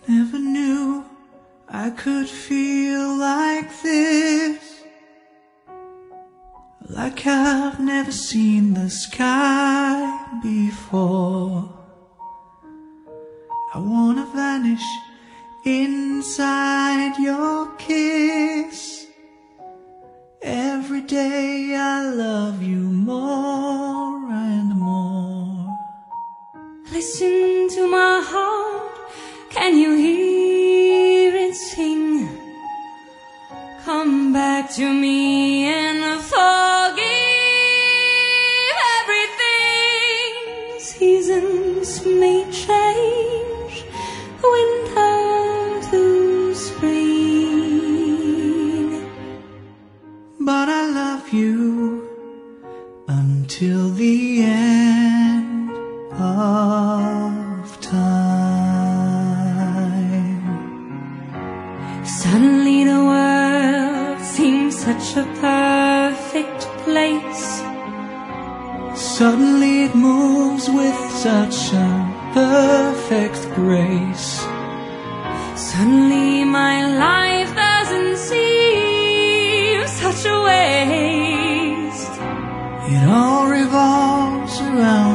Never knew I could feel like this, like I've never seen the sky before. I wanna vanish inside your kiss. Every day I love you more and more. Listen to my heart, can you hear it sing? Come back to me and forgive everything. Seasons may change, winter to spring, but I love you until the end of time. Suddenly the world seems such a perfect place. Suddenly it moves with such a perfect grace. Suddenly my life doesn't seem such a waste. It all revolves around